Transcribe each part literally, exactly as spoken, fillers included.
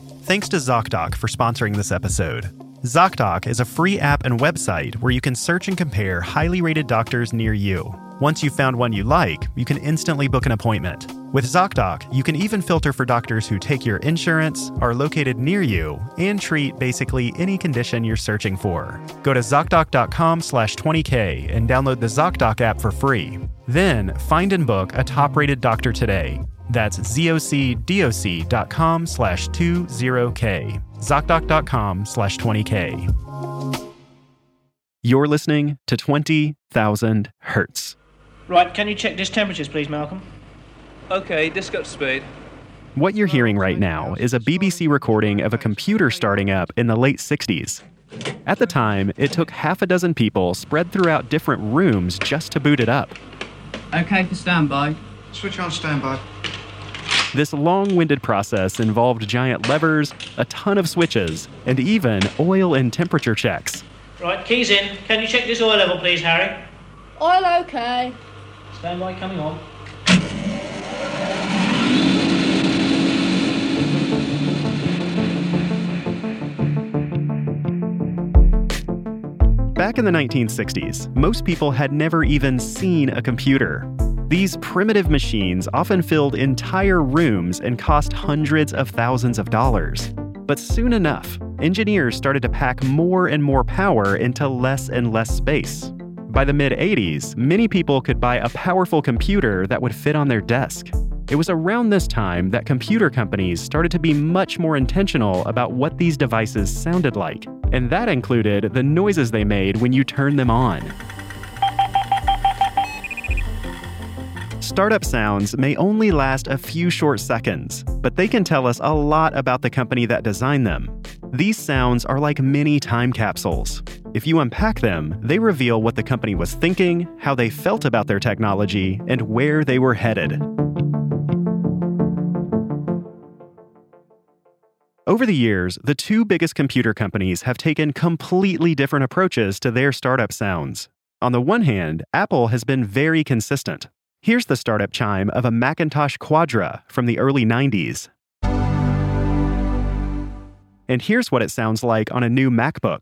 Thanks to ZocDoc for sponsoring this episode. ZocDoc is a free app and website where you can search and compare highly rated doctors near you. Once you've found one you like, you can instantly book an appointment. With ZocDoc, you can even filter for doctors who take your insurance, are located near you, and treat basically any condition you're searching for. Go to ZocDoc.com slash 20K and download the ZocDoc app for free. Then, find and book a top-rated doctor today. That's ZocDoc.com slash 20K. ZocDoc.com slash 20K. You're listening to twenty thousand Hertz. Right, can you check disk temperatures, please, Malcolm? Okay, disk up to speed. What you're hearing right now is a B B C recording of a computer starting up in the late sixties. At the time, it took half a dozen people spread throughout different rooms just to boot it up. Okay for standby. Switch on standby. This long-winded process involved giant levers, a ton of switches, and even oil and temperature checks. Right, keys in. Can you check this oil level, please, Harry? Oil okay. Standby coming on. Back in the nineteen sixties, most people had never even seen a computer. These primitive machines often filled entire rooms and cost hundreds of thousands of dollars. But soon enough, engineers started to pack more and more power into less and less space. By the mid-eighties, many people could buy a powerful computer that would fit on their desk. It was around this time that computer companies started to be much more intentional about what these devices sounded like, and that included the noises they made when you turned them on. Startup sounds may only last a few short seconds, but they can tell us a lot about the company that designed them. These sounds are like mini time capsules. If you unpack them, they reveal what the company was thinking, how they felt about their technology, and where they were headed. Over the years, the two biggest computer companies have taken completely different approaches to their startup sounds. On the one hand, Apple has been very consistent. Here's the startup chime of a Macintosh Quadra from the early nineties. And here's what it sounds like on a new MacBook.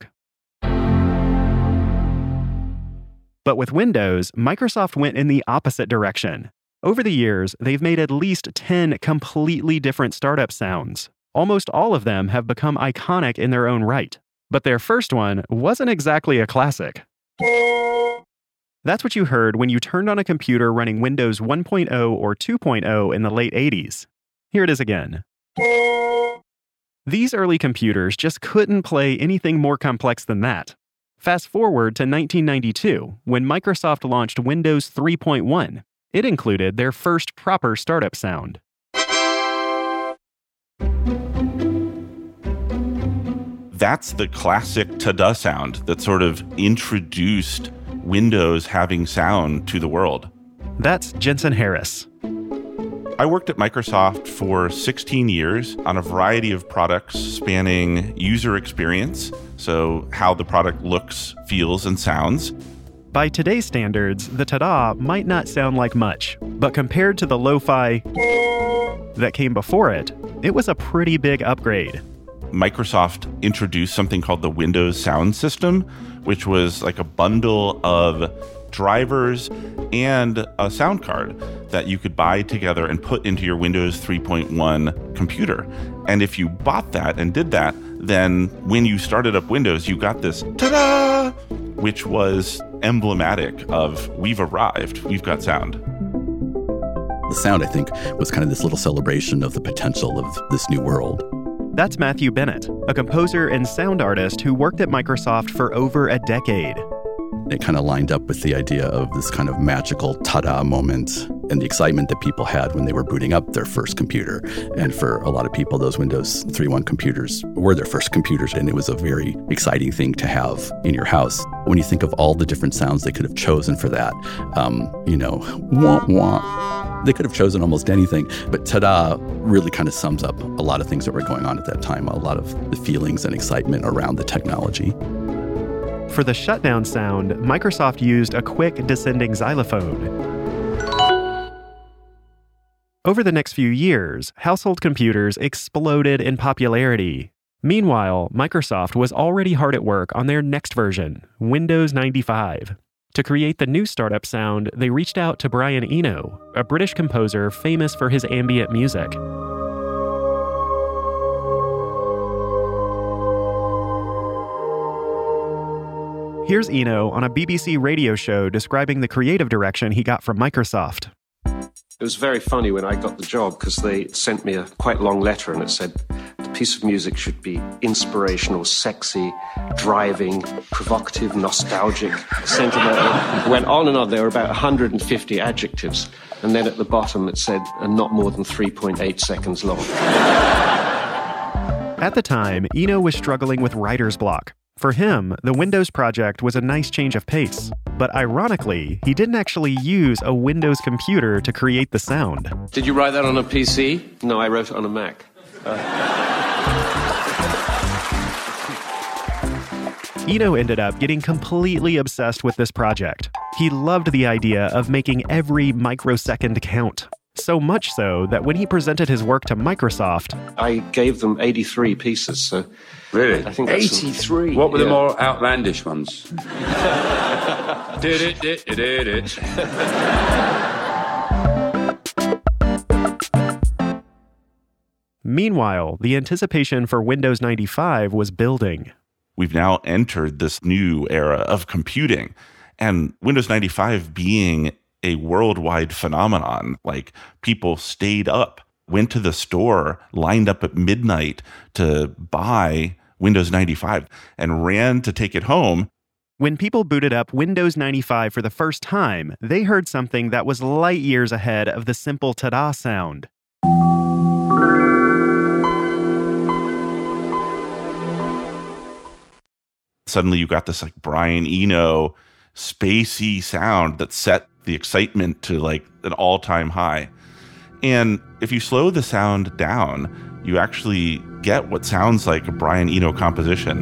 But with Windows, Microsoft went in the opposite direction. Over the years, they've made at least ten completely different startup sounds. Almost all of them have become iconic in their own right. But their first one wasn't exactly a classic. That's what you heard when you turned on a computer running Windows one point oh or two point oh in the late eighties. Here it is again. These early computers just couldn't play anything more complex than that. Fast forward to nineteen ninety-two, when Microsoft launched Windows three point one. It included their first proper startup sound. That's the classic ta-da sound that sort of introduced Windows having sound to the world. That's Jensen Harris. I worked at Microsoft for sixteen years on a variety of products spanning user experience, so how the product looks, feels, and sounds. By today's standards, the ta-da might not sound like much, but compared to the lo-fi that came before it, it was a pretty big upgrade. Microsoft introduced something called the Windows Sound System, which was like a bundle of drivers and a sound card that you could buy together and put into your Windows three point one computer. And if you bought that and did that, then when you started up Windows, you got this ta-da, which was emblematic of we've arrived, we've got sound. The sound, I think, was kind of this little celebration of the potential of this new world. That's Matthew Bennett, a composer and sound artist who worked at Microsoft for over a decade. It kind of lined up with the idea of this kind of magical ta-da moment and the excitement that people had when they were booting up their first computer. And for a lot of people, those Windows three point one computers were their first computers, and it was a very exciting thing to have in your house. When you think of all the different sounds they could have chosen for that, um, you know, wah, wah. They could have chosen almost anything, but ta-da really kind of sums up a lot of things that were going on at that time, a lot of the feelings and excitement around the technology. For the shutdown sound, Microsoft used a quick descending xylophone. Over the next few years, household computers exploded in popularity. Meanwhile, Microsoft was already hard at work on their next version, Windows ninety-five. To create the new startup sound, they reached out to Brian Eno, a British composer famous for his ambient music. Here's Eno on a B B C radio show describing the creative direction he got from Microsoft. It was very funny when I got the job because they sent me a quite long letter and it said the piece of music should be inspirational, sexy, driving, provocative, nostalgic, sentimental. It went on and on. There were about one hundred fifty adjectives. And then at the bottom it said, and not more than three point eight seconds long. At the time, Eno was struggling with writer's block. For him, the Windows project was a nice change of pace. But ironically, he didn't actually use a Windows computer to create the sound. Did you write that on a P C? No, I wrote it on a Mac. Uh... Eno ended up getting completely obsessed with this project. He loved the idea of making every microsecond count. So much so that when he presented his work to Microsoft, I gave them eighty-three pieces, so... Really? I think eighty-three? Some... What were yeah. the more outlandish ones? Did it, did it, did it. Meanwhile, the anticipation for Windows ninety-five was building. We've now entered this new era of computing, and Windows ninety-five being a worldwide phenomenon. Like, people stayed up, went to the store, lined up at midnight to buy Windows ninety-five, and ran to take it home. When people booted up Windows ninety-five for the first time, they heard something that was light years ahead of the simple ta-da sound. Suddenly you got this like Brian Eno spacey sound that set the excitement to like an all-time high. And if you slow the sound down, you actually get what sounds like a Brian Eno composition.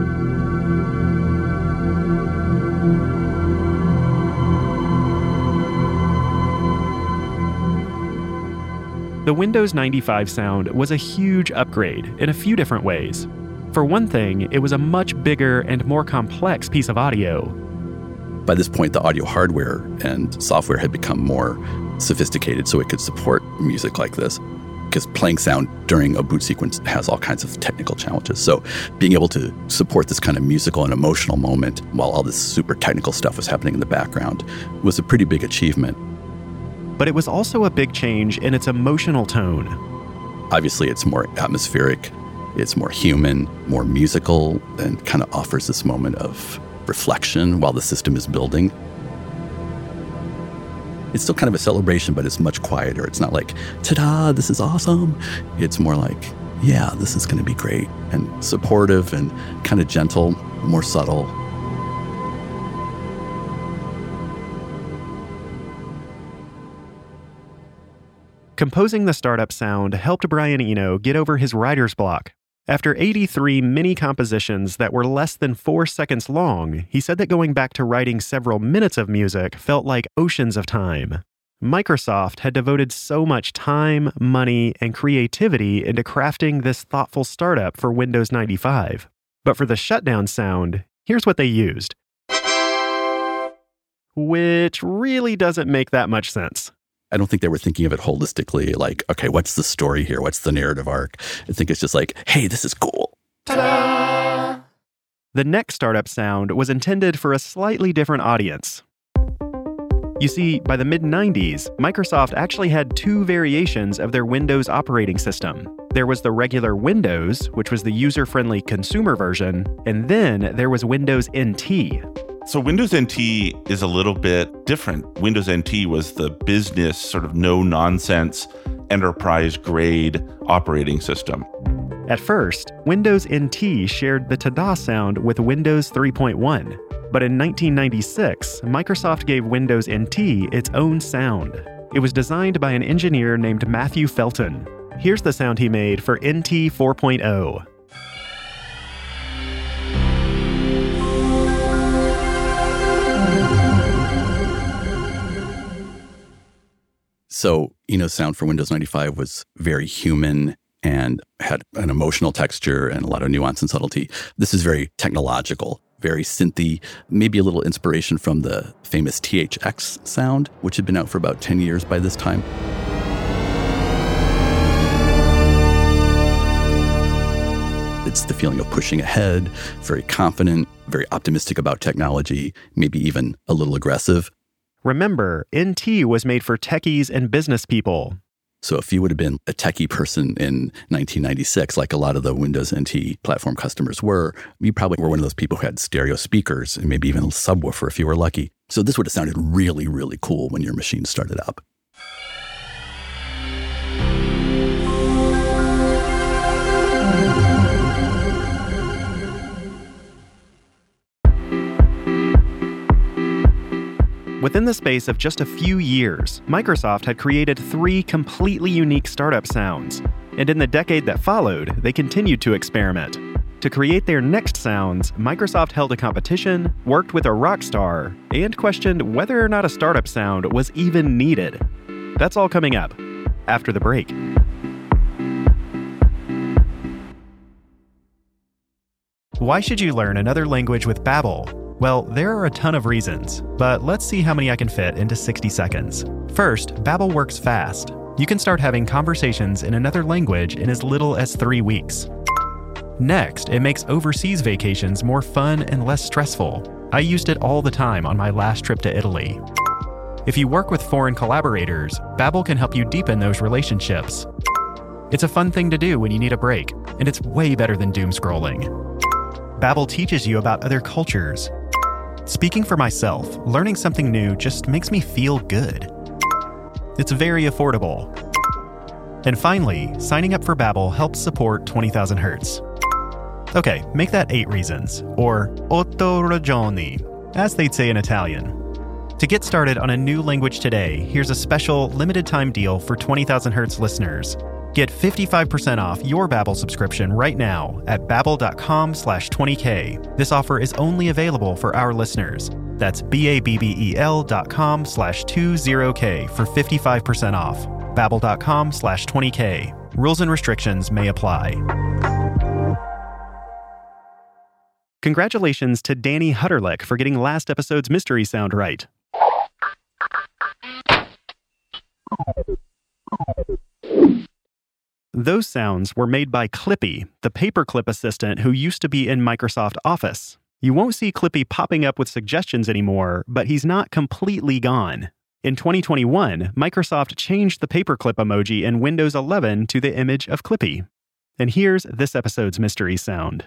The Windows ninety-five sound was a huge upgrade in a few different ways. For one thing, it was a much bigger and more complex piece of audio. By this point, the audio hardware and software had become more sophisticated so it could support music like this. Because playing sound during a boot sequence has all kinds of technical challenges. So being able to support this kind of musical and emotional moment while all this super technical stuff was happening in the background was a pretty big achievement. But it was also a big change in its emotional tone. Obviously, it's more atmospheric, it's more human, more musical, and kind of offers this moment of reflection while the system is building. It's still kind of a celebration, but it's much quieter. It's not like, ta-da, this is awesome. It's more like, yeah, this is going to be great, and supportive and kind of gentle, more subtle. Composing the startup sound helped Brian Eno get over his writer's block. After eighty-three mini compositions that were less than four seconds long, he said that going back to writing several minutes of music felt like oceans of time. Microsoft had devoted so much time, money, and creativity into crafting this thoughtful startup for Windows ninety-five. But for the shutdown sound, here's what they used. Which really doesn't make that much sense. I don't think they were thinking of it holistically, like, okay, what's the story here? What's the narrative arc? I think it's just like, hey, this is cool. Ta-da! The next startup sound was intended for a slightly different audience. You see, by the mid nineties, Microsoft actually had two variations of their Windows operating system. There was the regular Windows, which was the user-friendly consumer version, and then there was Windows N T. So Windows N T is a little bit different. Windows N T was the business, sort of no-nonsense, enterprise-grade operating system. At first, Windows N T shared the ta-da sound with Windows three point one. But in nineteen ninety-six, Microsoft gave Windows N T its own sound. It was designed by an engineer named Matthew Felton. Here's the sound he made for N T four point oh. So Eno's sound for Windows ninety-five was very human and had an emotional texture and a lot of nuance and subtlety. This is very technological, very synthy, maybe a little inspiration from the famous T H X sound, which had been out for about ten years by this time. It's the feeling of pushing ahead, very confident, very optimistic about technology, maybe even a little aggressive. Remember, N T was made for techies and business people. So if you would have been a techie person in nineteen ninety-six, like a lot of the Windows N T platform customers were, you probably were one of those people who had stereo speakers and maybe even a subwoofer if you were lucky. So this would have sounded really, really cool when your machine started up. Within the space of just a few years, Microsoft had created three completely unique startup sounds. And in the decade that followed, they continued to experiment. To create their next sounds, Microsoft held a competition, worked with a rock star, and questioned whether or not a startup sound was even needed. That's all coming up after the break. Why should you learn another language with Babbel? Well, there are a ton of reasons, but let's see how many I can fit into sixty seconds. First, Babbel works fast. You can start having conversations in another language in as little as three weeks. Next, it makes overseas vacations more fun and less stressful. I used it all the time on my last trip to Italy. If you work with foreign collaborators, Babbel can help you deepen those relationships. It's a fun thing to do when you need a break, and it's way better than doom scrolling. Babbel teaches you about other cultures. Speaking for myself, learning something new just makes me feel good. It's very affordable. And finally, signing up for Babbel helps support twenty thousand hertz. Okay, make that eight reasons, or otto ragioni, as they'd say in Italian. To get started on a new language today, here's a special limited time deal for twenty thousand hertz listeners. Get fifty-five percent off your Babbel subscription right now at babbel.com slash 20k. This offer is only available for our listeners. That's B-A-B-B-E-L dot com slash 20k for fifty-five percent off. Babbel.com slash 20k. Rules and restrictions may apply. Congratulations to Danny Hutterlick for getting last episode's mystery sound right. Those sounds were made by Clippy, the paperclip assistant who used to be in Microsoft Office. You won't see Clippy popping up with suggestions anymore, but he's not completely gone. In twenty twenty-one, Microsoft changed the paperclip emoji in Windows eleven to the image of Clippy. And here's this episode's mystery sound.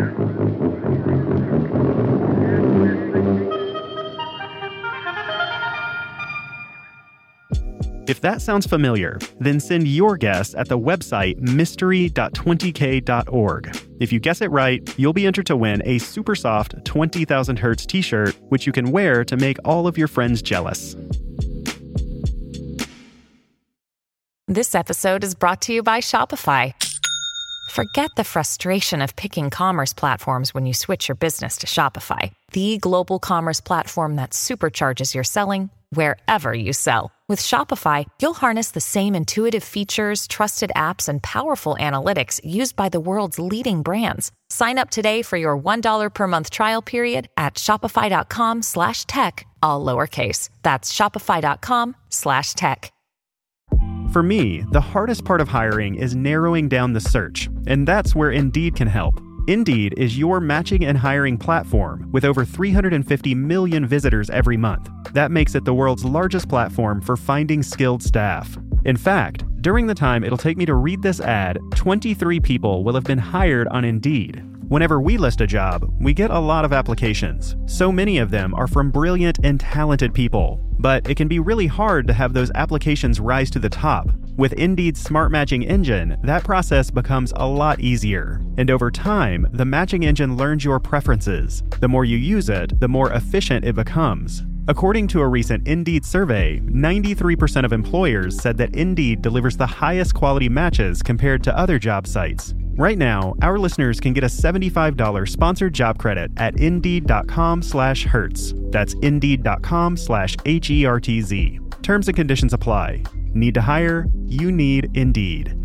If that sounds familiar, then send your guess at the website mystery dot twenty k dot org. If you guess it right, you'll be entered to win a super soft twenty thousand hertz t-shirt, which you can wear to make all of your friends jealous. This episode is brought to you by Shopify. Forget the frustration of picking commerce platforms when you switch your business to Shopify, the global commerce platform that supercharges your selling wherever you sell. With Shopify, you'll harness the same intuitive features, trusted apps, and powerful analytics used by the world's leading brands. Sign up today for your one dollar per month trial period at shopify.com slash tech, all lowercase. That's shopify.com slash tech. For me, the hardest part of hiring is narrowing down the search, and that's where Indeed can help. Indeed is your matching and hiring platform with over three hundred fifty million visitors every month. That makes it the world's largest platform for finding skilled staff. In fact, during the time it'll take me to read this ad, twenty-three people will have been hired on Indeed. Whenever we list a job, we get a lot of applications. So many of them are from brilliant and talented people. But it can be really hard to have those applications rise to the top. With Indeed's Smart Matching Engine, that process becomes a lot easier. And over time, the matching engine learns your preferences. The more you use it, the more efficient it becomes. According to a recent Indeed survey, ninety-three percent of employers said that Indeed delivers the highest quality matches compared to other job sites. Right now, our listeners can get a seventy-five dollars sponsored job credit at indeed.com slash hertz. That's indeed.com slash H E R T Z. Terms and conditions apply. Need to hire? You need Indeed.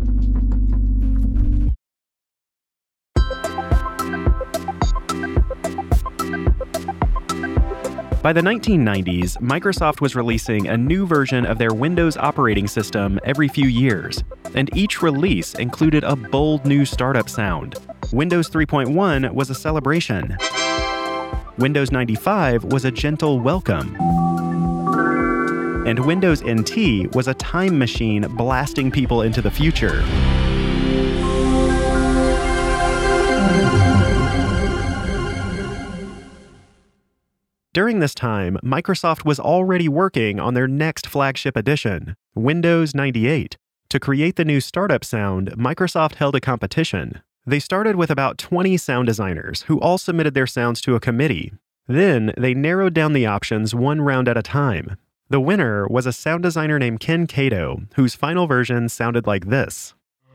By the nineteen nineties, Microsoft was releasing a new version of their Windows operating system every few years, and each release included a bold new startup sound. Windows three point one was a celebration. Windows ninety-five was a gentle welcome. And Windows N T was a time machine blasting people into the future. During this time, Microsoft was already working on their next flagship edition, Windows ninety-eight. To create the new startup sound, Microsoft held a competition. They started with about twenty sound designers who all submitted their sounds to a committee. Then, they narrowed down the options one round at a time. The winner was a sound designer named Ken Cato, whose final version sounded like this.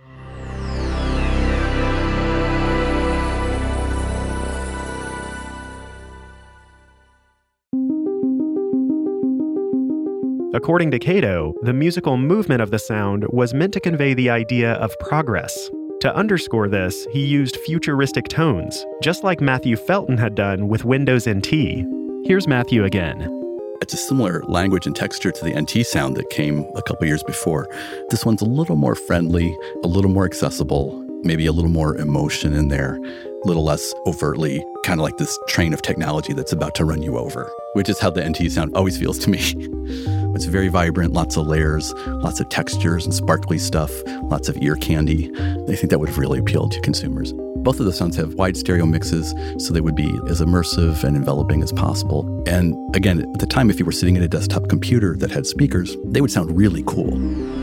According to Cato, the musical movement of the sound was meant to convey the idea of progress. To underscore this, he used futuristic tones, just like Matthew Felton had done with Windows N T. Here's Matthew again. It's a similar language and texture to the N T sound that came a couple years before. This one's a little more friendly, a little more accessible, maybe a little more emotion in there, a little less overtly, kind of like this train of technology that's about to run you over, which is how the N T sound always feels to me. It's very vibrant, lots of layers, lots of textures and sparkly stuff, lots of ear candy. I think that would have really appealed to consumers. Both of the sounds have wide stereo mixes, so they would be as immersive and enveloping as possible. And again, at the time, if you were sitting at a desktop computer that had speakers, they would sound really cool.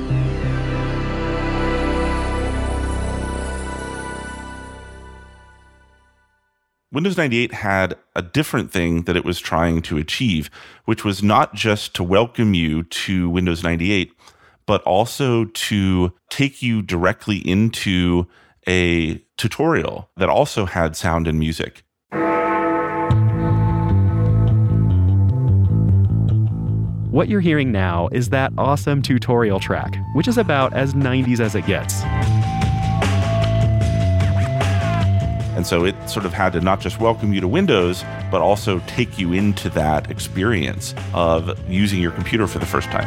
Windows ninety-eight had a different thing that it was trying to achieve, which was not just to welcome you to Windows ninety-eight, but also to take you directly into a tutorial that also had sound and music. What you're hearing now is that awesome tutorial track, which is about as nineties as it gets. And so it sort of had to not just welcome you to Windows, but also take you into that experience of using your computer for the first time.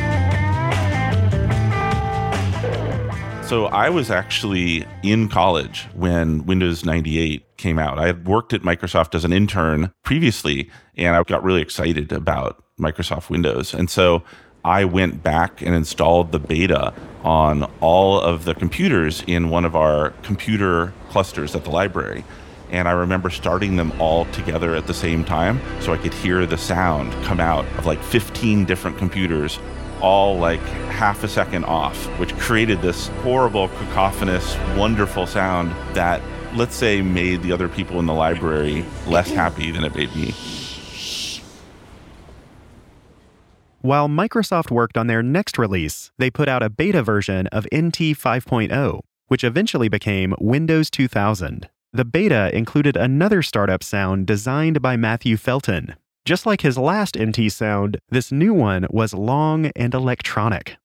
So I was actually in college when Windows ninety-eight came out. I had worked at Microsoft as an intern previously, and I got really excited about Microsoft Windows. And so I went back and installed the beta on all of the computers in one of our computer clusters at the library. And I remember starting them all together at the same time so I could hear the sound come out of like fifteen different computers, all like half a second off, which created this horrible, cacophonous, wonderful sound that, let's say, made the other people in the library less happy than it made me. While Microsoft worked on their next release, they put out a beta version of N T five point oh, which eventually became Windows two thousand. The beta included another startup sound designed by Matthew Felton. Just like his last N T sound, this new one was long and electronic.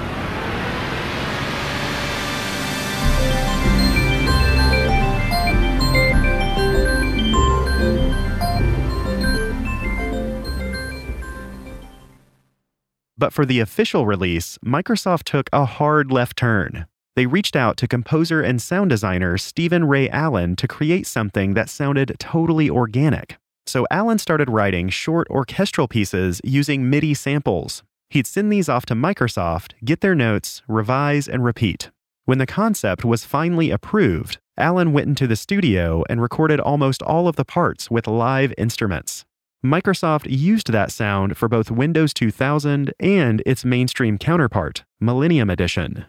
But for the official release, Microsoft took a hard left turn. They reached out to composer and sound designer Stephen Ray Allen to create something that sounded totally organic. So Allen started writing short orchestral pieces using MIDI samples. He'd send these off to Microsoft, get their notes, revise, and repeat. When the concept was finally approved, Allen went into the studio and recorded almost all of the parts with live instruments. Microsoft used that sound for both Windows two thousand and its mainstream counterpart, Millennium Edition.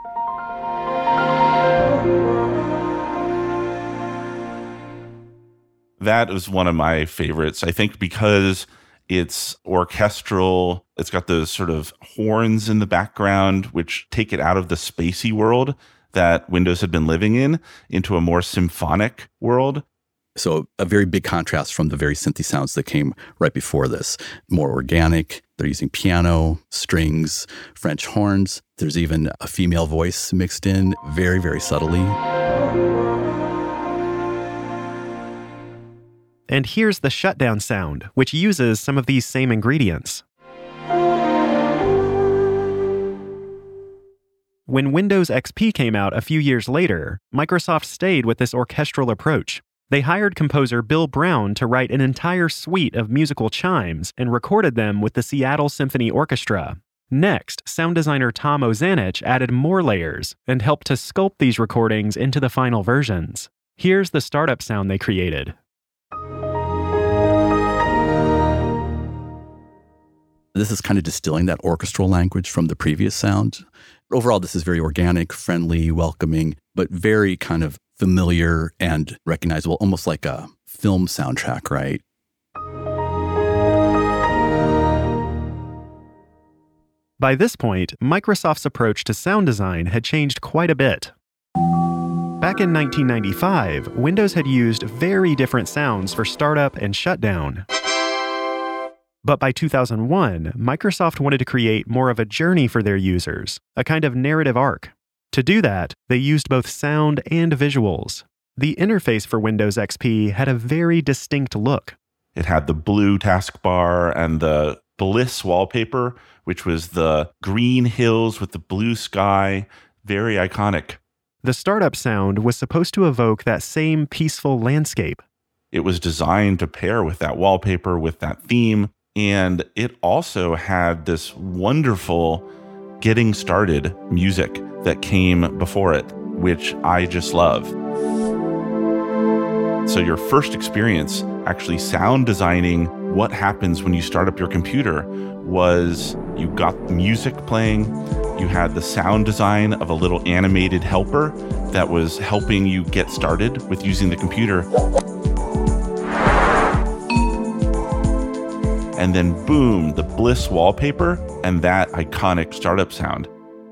That was one of my favorites, I think, because it's orchestral. It's got those sort of horns in the background, which take it out of the spacey world that Windows had been living in into a more symphonic world. So a very big contrast from the very synthy sounds that came right before this. More organic, They're using piano, strings, French horns. There's even a female voice mixed in very, very subtly. And here's the shutdown sound, which uses some of these same ingredients. When Windows X P came out a few years later, Microsoft stayed with this orchestral approach. They hired composer Bill Brown to write an entire suite of musical chimes and recorded them with the Seattle Symphony Orchestra. Next, sound designer Tom Ozanich added more layers and helped to sculpt these recordings into the final versions. Here's the startup sound they created. This is kind of distilling that orchestral language from the previous sound. Overall, this is very organic, friendly, welcoming, but very kind of familiar and recognizable, almost like a film soundtrack, right? By this point, Microsoft's approach to sound design had changed quite a bit. Back in nineteen ninety-five, Windows had used very different sounds for startup and shutdown. But by two thousand one, Microsoft wanted to create more of a journey for their users, a kind of narrative arc. To do that, they used both sound and visuals. The interface for Windows X P had a very distinct look. It had the blue taskbar and the Bliss wallpaper, which was the green hills with the blue sky. Very iconic. The startup sound was supposed to evoke that same peaceful landscape. It was designed to pair with that wallpaper, with that theme, and it also had this wonderful getting started music that came before it, which I just love. So your first experience actually sound designing what happens when you start up your computer was you got music playing, you had the sound design of a little animated helper that was helping you get started with using the computer. And then boom, the Bliss wallpaper and that iconic startup sound.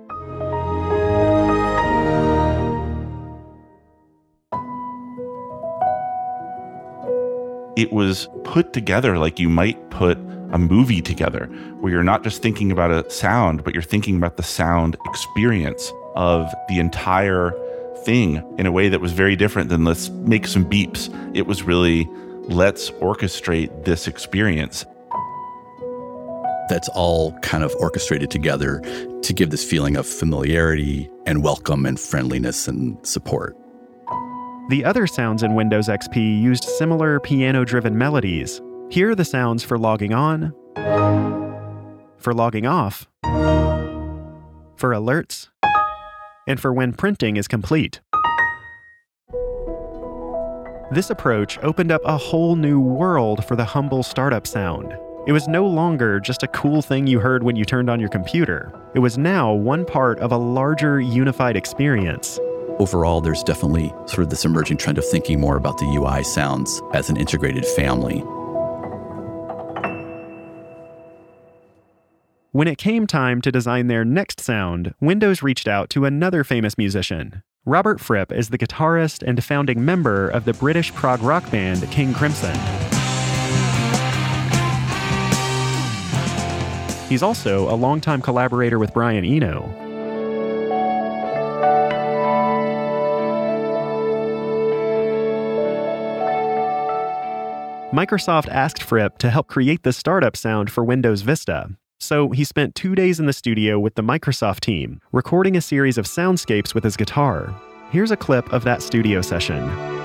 It was put together like you might put a movie together, where you're not just thinking about a sound, but you're thinking about the sound experience of the entire thing in a way that was very different than let's make some beeps. It was really, let's orchestrate this experience. That's all kind of orchestrated together to give this feeling of familiarity and welcome and friendliness and support. The other sounds in Windows X P used similar piano-driven melodies. Here are the sounds for logging on, for logging off, for alerts, and for when printing is complete. This approach opened up a whole new world for the humble startup sound. It was no longer just a cool thing you heard when you turned on your computer. It was now one part of a larger unified experience. Overall, there's definitely sort of this emerging trend of thinking more about the U I sounds as an integrated family. When it came time to design their next sound, Windows reached out to another famous musician. Robert Fripp is the guitarist and founding member of the British prog rock band King Crimson. He's also a longtime collaborator with Brian Eno. Microsoft asked Fripp to help create the startup sound for Windows Vista. So he spent two days in the studio with the Microsoft team, recording a series of soundscapes with his guitar. Here's a clip of that studio session.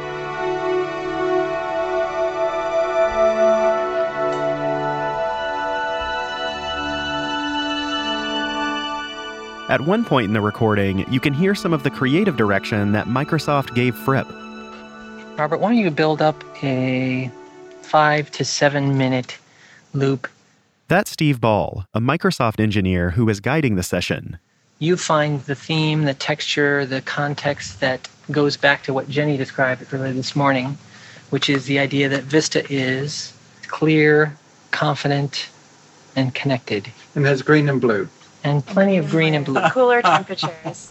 At one point in the recording, you can hear some of the creative direction that Microsoft gave Fripp. Robert, why don't you build up a five to seven minute loop? That's Steve Ball, a Microsoft engineer who was guiding the session. You find the theme, the texture, the context that goes back to what Jenny described earlier this morning, which is the idea that Vista is clear, confident, and connected. And there's green and blue. And plenty of green and blue. Cooler temperatures.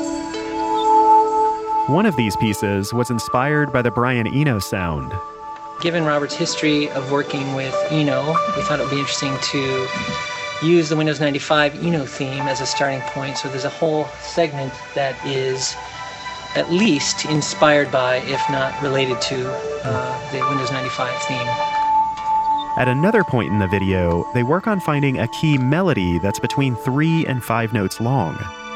One of these pieces was inspired by the Brian Eno sound. Given Robert's history of working with Eno, we thought it would be interesting to use the Windows ninety-five Eno theme as a starting point. So there's a whole segment that is at least inspired by, if not related to, uh, the Windows ninety-five theme. At another point in the video, they work on finding a key melody that's between three and five notes long.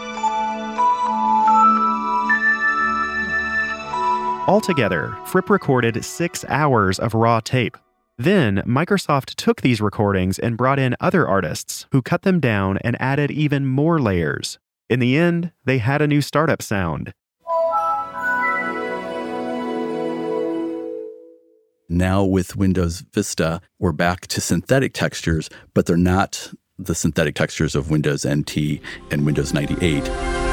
Altogether, Fripp recorded six hours of raw tape. Then, Microsoft took these recordings and brought in other artists who cut them down and added even more layers. In the end, they had a new startup sound. Now with Windows Vista, we're back to synthetic textures, but they're not the synthetic textures of Windows N T and Windows ninety-eight.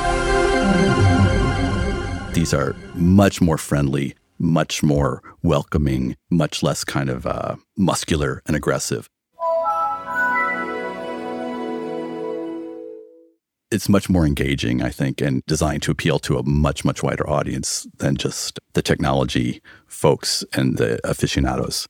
These are much more friendly, much more welcoming, much less kind of uh, muscular and aggressive. It's much more engaging, I think, and designed to appeal to a much, much wider audience than just the technology folks and the aficionados.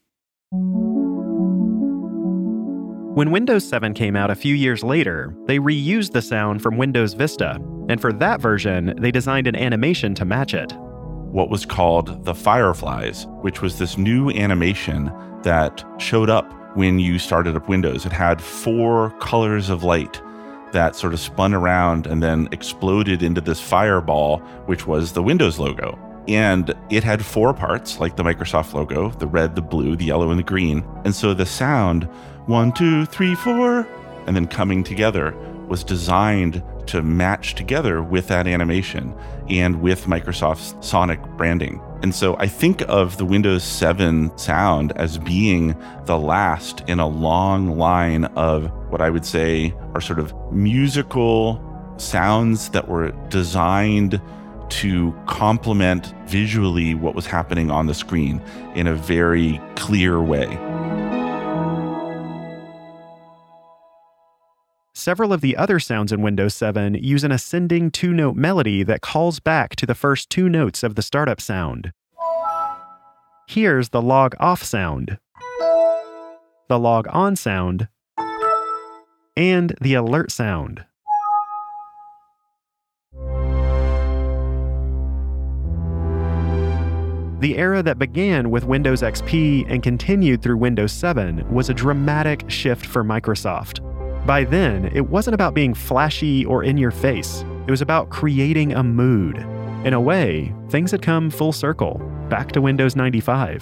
When Windows seven came out a few years later, they reused the sound from Windows Vista, and for that version, they designed an animation to match it. What was called the Fireflies, which was this new animation that showed up when you started up Windows. It had four colors of light that sort of spun around and then exploded into this fireball, which was the Windows logo. And it had four parts, like the Microsoft logo, the red, the blue, the yellow, and the green. And so the sound, one, two, three, four, and then coming together, was designed to match together with that animation and with Microsoft's Sonic branding. And so I think of the Windows seven sound as being the last in a long line of what I would say are sort of musical sounds that were designed to complement visually what was happening on the screen in a very clear way. Several of the other sounds in Windows seven use an ascending two-note melody that calls back to the first two notes of the startup sound. Here's the log off sound, the log on sound, and the alert sound. The era that began with Windows X P and continued through Windows seven was a dramatic shift for Microsoft. By then, it wasn't about being flashy or in your face. It was about creating a mood. In a way, things had come full circle, back to Windows ninety-five.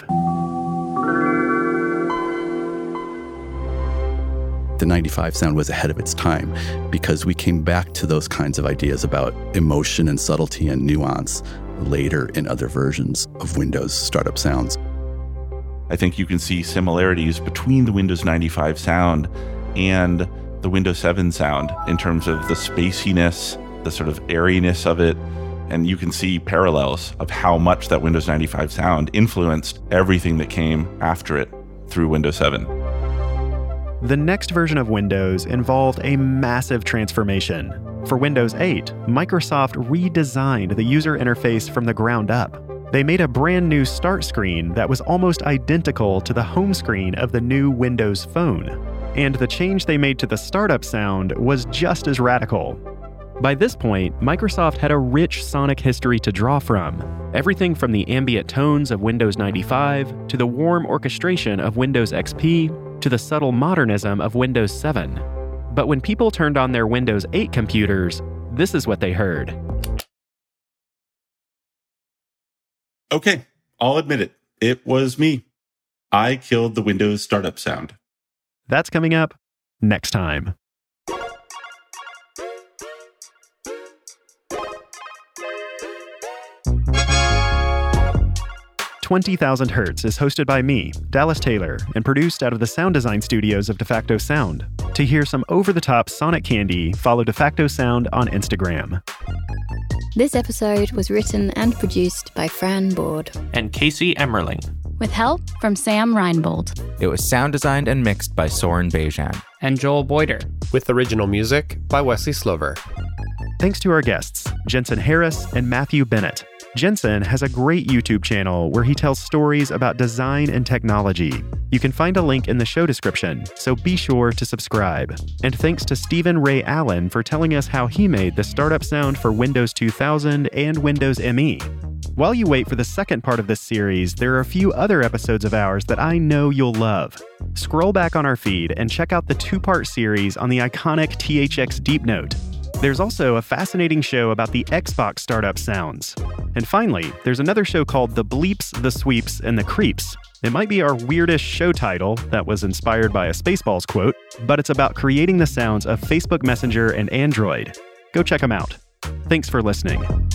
The ninety-five sound was ahead of its time because we came back to those kinds of ideas about emotion and subtlety and nuance later in other versions of Windows startup sounds. I think you can see similarities between the Windows ninety-five sound and the Windows seven sound in terms of the spaciness, the sort of airiness of it, and you can see parallels of how much that Windows ninety-five sound influenced everything that came after it through Windows seven. The next version of Windows involved a massive transformation. For Windows eight, Microsoft redesigned the user interface from the ground up. They made a brand new start screen that was almost identical to the home screen of the new Windows Phone. And the change they made to the startup sound was just as radical. By this point, Microsoft had a rich sonic history to draw from. Everything from the ambient tones of Windows ninety-five, to the warm orchestration of Windows X P, to the subtle modernism of Windows seven. But when people turned on their Windows eight computers, this is what they heard. Okay, I'll admit it. It was me. I killed the Windows startup sound. That's coming up next time. twenty thousand Hertz is hosted by me, Dallas Taylor, and produced out of the sound design studios of DeFacto Sound. To hear some over-the-top sonic candy, follow DeFacto Sound on Instagram. This episode was written and produced by Fran Board and Casey Emmerling, with help from Sam Reinbold. It was sound designed and mixed by Soren Bejan and Joel Boyder, with original music by Wesley Slover. Thanks to our guests, Jensen Harris and Matthew Bennett. Jensen has a great YouTube channel where he tells stories about design and technology. You can find a link in the show description, so be sure to subscribe. And thanks to Stephen Ray Allen for telling us how he made the startup sound for Windows two thousand and Windows M E. While you wait for the second part of this series, there are a few other episodes of ours that I know you'll love. Scroll back on our feed and check out the two-part series on the iconic T H X Deep Note. There's also a fascinating show about the Xbox startup sounds. And finally, there's another show called The Bleeps, The Sweeps, and The Creeps. It might be our weirdest show title that was inspired by a Spaceballs quote, but it's about creating the sounds of Facebook Messenger and Android. Go check them out. Thanks for listening.